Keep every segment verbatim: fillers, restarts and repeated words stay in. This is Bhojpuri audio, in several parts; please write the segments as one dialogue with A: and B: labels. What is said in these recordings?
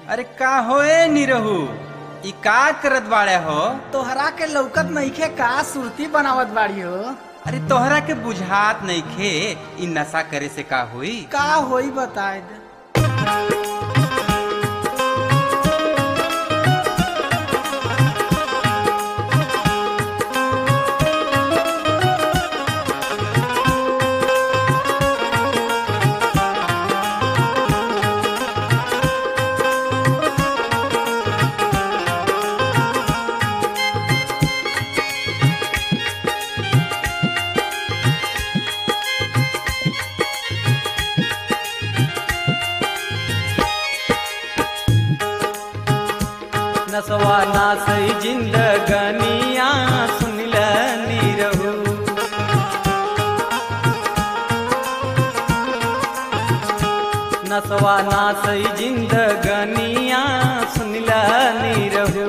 A: अरे का होए निरहू ई का करत बाड़े हो?
B: तोहरा के लौकत नइखे का सुरती बनावत बाड़ी हो?
A: अरे तोहरा के बुझात नइखे ई नशा करे से का होई?
B: का होई बताए दे।
C: नसवा नासई जिंदगनिया सुनिल निरहू। नसवा नासई जिंदगनिया सुनिल निरहू।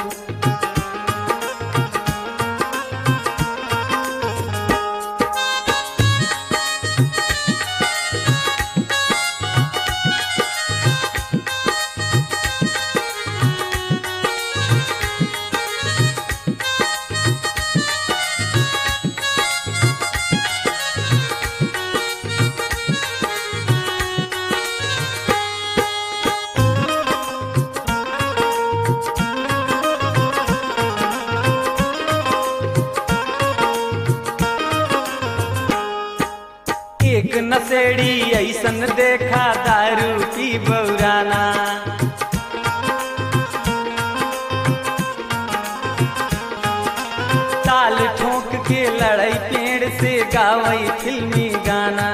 C: एक नशेड़ी ऐसन देखा दारू की बौराना। ताल ठोक के लड़ाई पेड़ से गावई फिल्मी गाना।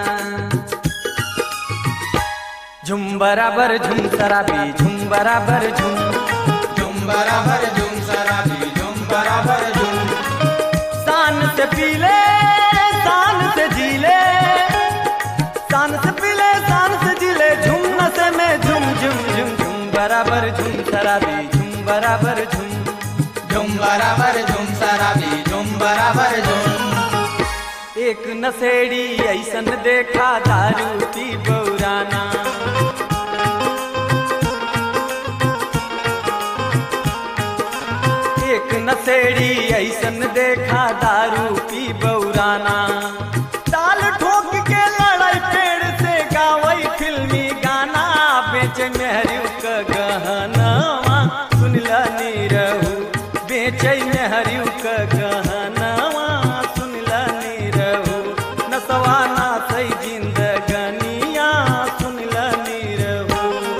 C: झुम बराबर झुम शराबी झुम बराबर झुम।
A: झुम बराबर झुम शराबी झुम बराबर झुम।
C: शान से पीले शान से जीले, शान से पीले शान से जीले। झुम नशे में झुम झुम झुम झुम बराबर झुम शराबी झुम बराबर झुम।
A: झुम बराबर झुम शराबी झुम बराबर झुम।
C: एक नशेड़ी ऐसन देखा दारू की बौराना। एक नशेड़ी ऐसन देखा दारू की बौराना। ताल ठोक के लड़ाई पेड़ से गावई फिल्मी गाना। बेचे मेहरू का गहनवा सुनला निरहू। बेचे मेहरू का गहनवा सुनला निरहू। नसवा नासई जिंदगनिया सुनला निरहू।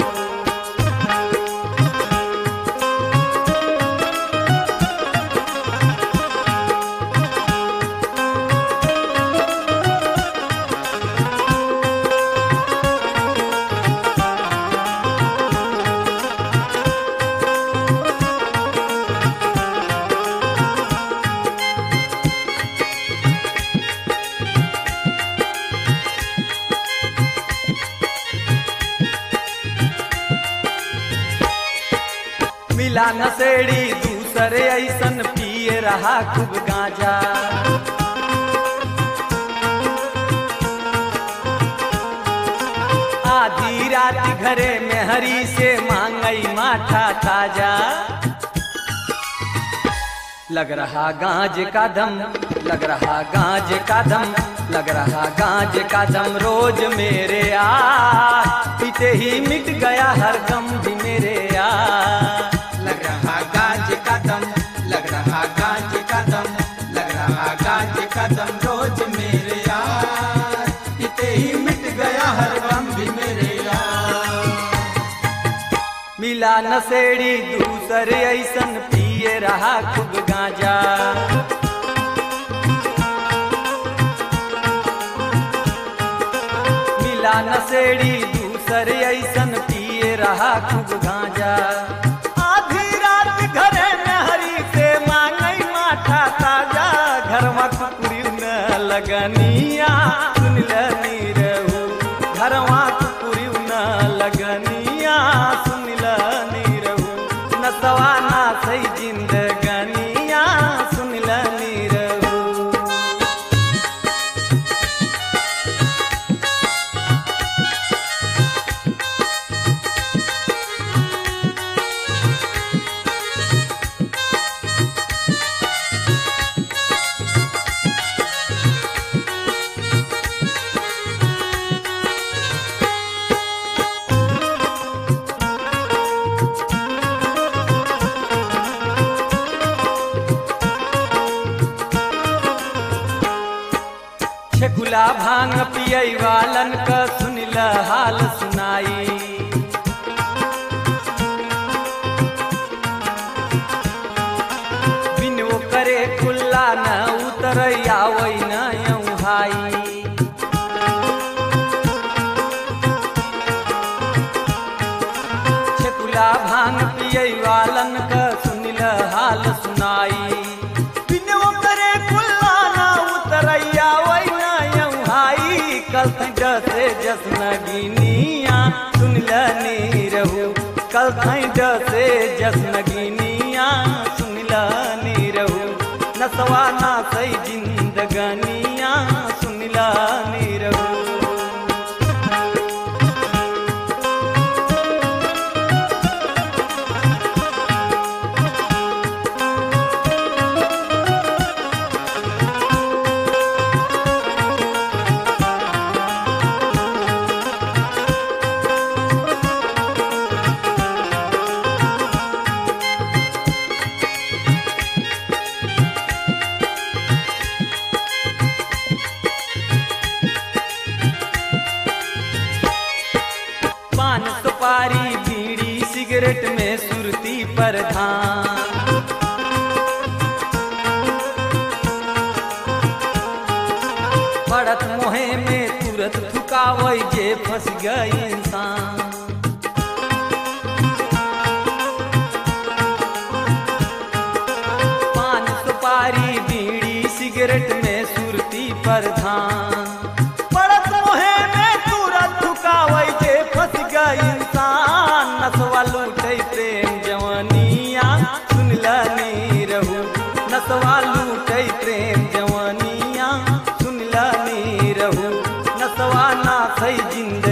C: मिला नशेड़ी दूसरे ऐसन पिए रहा खूब गांजा। आधी रात घरे में हरी से मांगई माठा ताजा। लग रहा गांज का दम लग रहा गांज का दम। लग रहा गांज का दम रोज मेरे यार। पीते ही मिट गया हर गम भी मेरे यार।
A: लग रहा गांज का दम लग रहा गांज का दम। लग रहा गांज का दम रोज मेरे यार। इते ही मिट गया हर गम भी मेरे यार।
C: मिला नशेड़ी दूसरे ऐसन पिए रहा खूब गांजा। मिला नशेड़ी दूसरे ऐसन पिए रहा खूब गांजा। आधी रात घरे में हरी से मांगई माठा ताजा। घर में कुकुरी न लगनिया सुनला निरहू। घर में कुकुरी न लगनिया सुनला निरहू। नसवा नासई जिंदगनिया सुनला निरहू। छकुला भांग पियई वालन का सुनिल हाल सुनाई। बिन वो करे कुल्ला न उतर आवई न यूं भाई। छकुला भांग पियई वालन का सुनिल हाल सुनाई। बिन वो करे कुल्ला न उतर आवई न यूं भाई। कल से जस नगिनिया सुनिल नी रहू। कल से जस नगिनिया सुनिल नी रहू। नसवा ना सही जिंदगानिया सुनिल नी रहू। पान सुपारी बीड़ी सिगरेट में सुरती प्रधान। पड़त मोहे में तुरत थुकावई जे फंस गई इंसान। पान सुपारी बीड़ी सिगरेट में सुरती प्रधान। पड़त मोहे में तुरत थुकावई जे फंस गई इंसान। नसवा लूटे प्रेम जवानिया सुनिल नी रहू। नसवा लूटे प्रेम जवानिया सुनिल नी रहू। नसवा ना सही जिंदगी